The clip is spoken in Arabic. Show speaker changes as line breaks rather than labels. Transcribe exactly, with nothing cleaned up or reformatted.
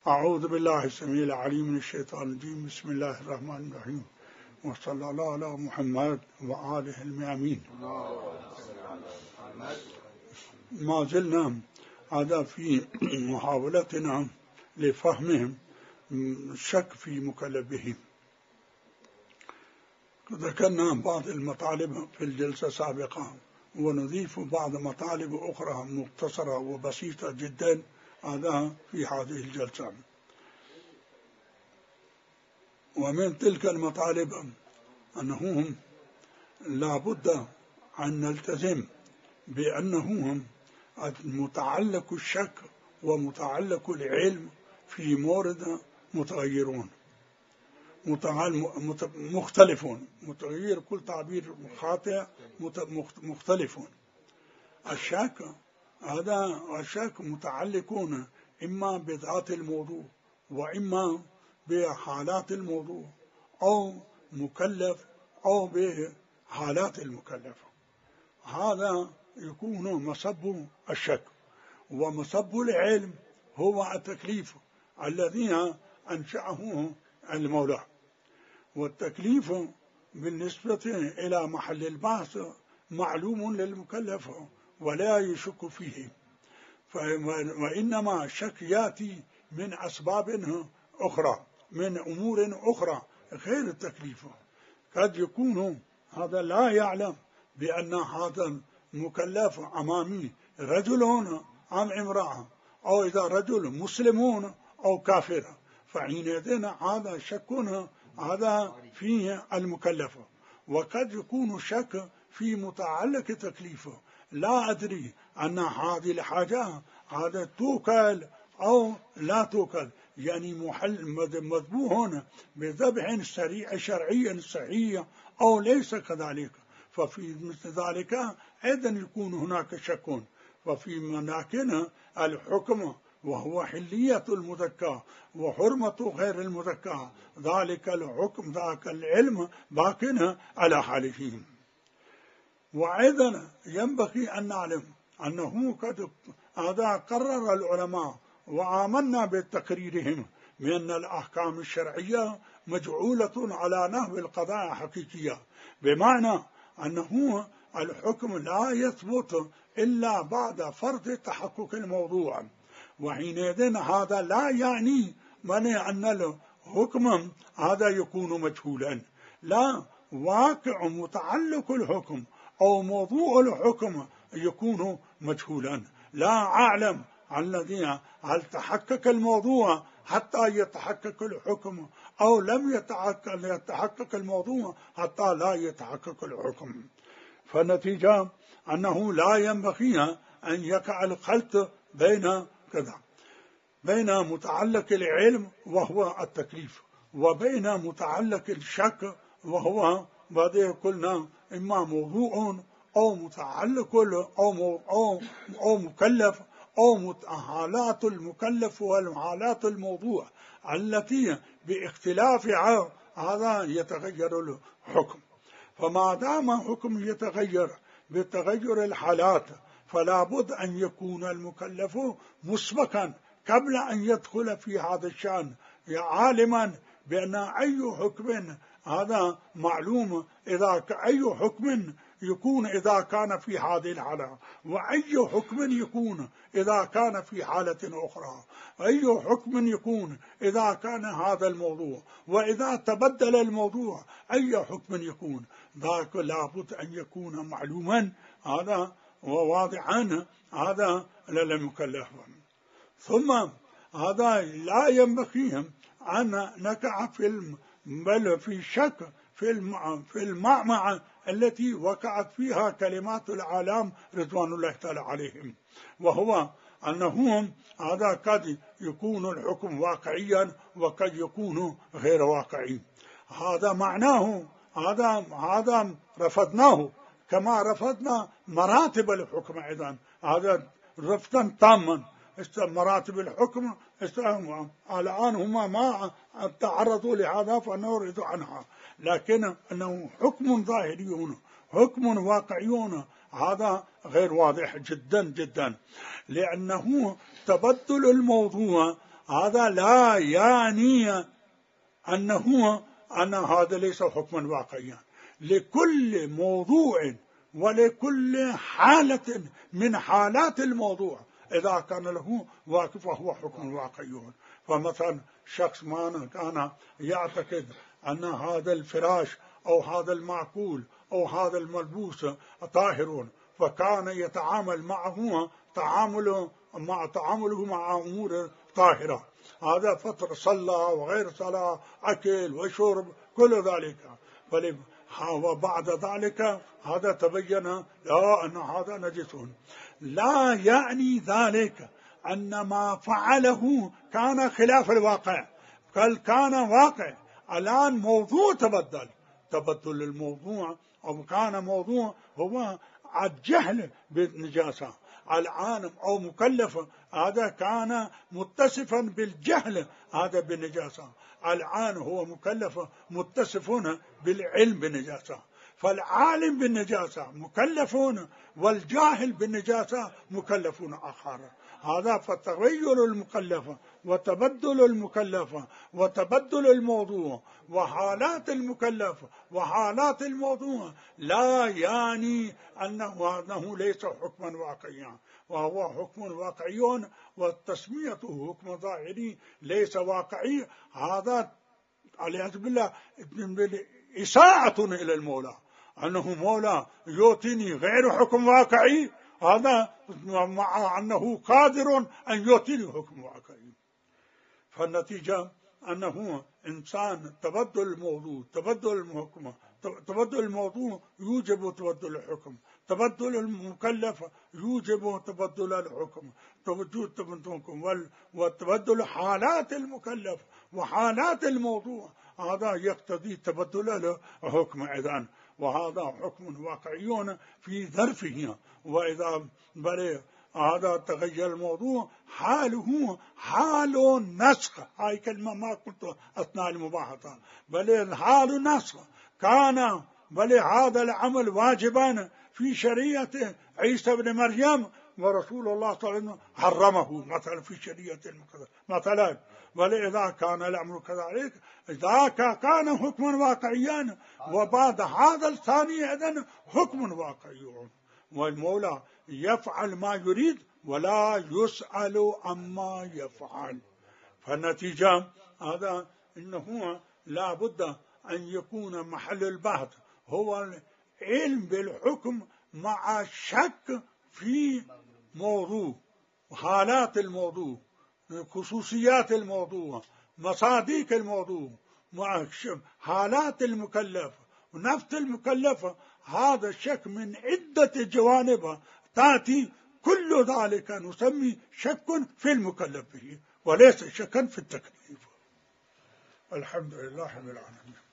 أعوذ بالله السميع العليم من الشيطان الرجيم. بسم الله الرحمن الرحيم، وصلى الله على محمد وآله الميامين. ما زلنا هذا في محاولتنا لفهمهم الشك في مكلفهم. ذكرنا بعض المطالب في الجلسة السابقة، ونضيف بعض مطالب أخرى مختصرة وبسيطة جدا هذا في هذه الجلسة. ومن تلك المطالب أنهم لا بد أن نلتزم بأنهم متعلق الشك ومتعلق العلم في مورد متغيرون مختلفون. متغير كل تعبير خاطئ، مختلفون. الشك هذا الشك متعلقون إما بذات الموضوع وإما بحالات الموضوع أو مكلف أو بحالات المكلف. هذا يكون مصب الشك. ومصب العلم هو التكليف الذي أنشأه المولى. والتكليف بالنسبة إلى محل البحث معلوم للمكلف ولا يشك فيه، وإنما الشك يأتي من أسباب أخرى، من أمور أخرى غير التكليف. قد يكون هذا لا يعلم بأن هذا المكلف أمامي رجل أم امرأة، أو إذا رجل مسلمون أو كافر، فحينئذ هذا شك هذا فيه المكلف. وقد يكون شك في متعلق تكليفه، لا أدري أن هذه الحاجة هذا توكل أو لا توكل، يعني محل مذبوح بذبح سريع شرعي صحيح أو ليس كذلك. ففي مثل ذلك أيضا يكون هناك شك. وفي مناكن الحكم وهو حلية المذكى وحرمة غير المذكى، ذلك الحكم ذاك العلم باقٍ على حاله. وأيضا ينبغي أن نعلم أنه قد هذا قرر العلماء وآمنا بتقريرهم بأن الأحكام الشرعية مجعولة على نحو القضاء حقيقية، بمعنى أنه الحكم لا يثبت إلا بعد فرض تحقق الموضوع. وحينئذ هذا لا يعني من أن الحكم هذا يكون مجهولا، لا، واقع متعلق الحكم أو موضوع الحكم يكون مجهولا. لا أعلم الذي هل تحقق الموضوع حتى يتحقق الحكم، أو لم يتحقق, يتحقق الموضوع حتى لا يتحقق الحكم. فالنتيجة أنه لا ينبغي أن يقع الخلط بين كذا، بين متعلق العلم وهو التكليف وبين متعلق الشك وهو بعد قلنا إما موضوع أو متعلق أو, أو, أو مكلف أو حالات المكلف والحالات الموضوع التي باختلافها هذا يتغير الحكم. فما دام حكم يتغير بتغير الحالات، فلا بد أن يكون المكلف مسبقا قبل أن يدخل في هذا الشأن عالما بأن أي حكم هذا معلوم، إذا أي حكم يكون إذا كان في هذه الحالة، وأي حكم يكون إذا كان في حالة أخرى، أي حكم يكون إذا كان هذا الموضوع، وإذا تبدل الموضوع أي حكم يكون، ذاك لابد أن يكون معلوما هذا وواضعا هذا للمكلف. ثم هذا لا ينبغي أن نقع في بل في شك في في المعمعة التي وقعت فيها كلمات العالم رضوان الله تعالى عليهم، وهو أنهم هذا قد يكون الحكم واقعيا وقد يكون غير واقعي. هذا معناه هذا هذا رفضناه، كما رفضنا مراتب الحكم أيضا، هذا رفضا تاما. مراتب الحكم الآن هما ما تعرضوا لهذا فنورد عنها، لكن أنه حكم ظاهريون حكم واقعيون هذا غير واضح جدا جدا، لأنه تبدل الموضوع هذا لا يعني أنه أن هذا ليس حكما واقعيا. لكل موضوع ولكل حالة من حالات الموضوع إذا كان له واقف فهو حكم واقعي. فمثلا شخص ما كان يعتقد أن هذا الفراش أو هذا المأكول أو هذا الملبوس طاهر، فكان يتعامل معه تعامل مع تعامله مع أمور طاهرة، هذا فترة صلى وغير صلاة، أكل وشرب كل ذلك، وبعد ذلك هذا تبين لا أن هذا نجس. لا يعني ذلك أن ما فعله كان خلاف الواقع، بل كان واقع. الآن موضوع تبدل، تبدل الموضوع، أو كان موضوع هو الجهل بالنجاسة، العالم أو مكلف هذا كان متصفا بالجهل هذا بالنجاسة، الآن هو مكلف متصفون بالعلم بالنجاسة. فالعالم بالنجاسة مكلفون، والجاهل بالنجاسة مكلفون آخر. هذا فتغير المكلفة وتبدل المكلفة وتبدل الموضوع وحالات المكلفة وحالات الموضوع لا يعني أنه, أنه ليس حكما واقعيا، وهو حكم واقعي، وتسميته حكم ظاهري ليس واقعي. هذا والعياذ بالله إساءة إلى المولى، أنه مولى يعطيني غير حكم واقعي، هذا مع أنه قادر أن يعطيني حكم واقعي. فالنتيجة أنه إنسان تبدل الموضوع تبدل الحكم، تبدل الموضوع يوجب تبدل الحكم، تبدل المكلف يوجب تبدل الحكم، وتبدل حالات المكلف وحالات الموضوع هذا يقتضي تبدل الحكم أيضا، وهذا حكم واقعي في ظرفه. وإذا بل هذا تغير الموضوع حاله حال نسخ، هاي كلمة ما قلت أثناء المباحثة، بل حال نسخ كان، بل هذا العمل واجبا في شريعة عيسى بن مريم، ورسول الله صلى الله عليه وسلم حرمه مثلا في شريعة مثلا. بل إذا كان الأمر كذلك ذاك كان حكما واقعيا، وبعد هذا الثاني إذن حكم واقعي، والمولى يفعل ما يريد ولا يسأل عما يفعل. فالنتيجة هذا إنه لا بد أن يكون محل البحث هو العلم بالحكم مع شك في موضوع، حالات الموضوع، خصوصيات الموضوع، مصادق الموضوع، مع حالات المكلف ونفس المكلفة. هذا الشك من عدة جوانب تأتي، كل ذلك نسمي شك في المكلف به وليس شكا في التكليف. الحمد لله رب العالمين.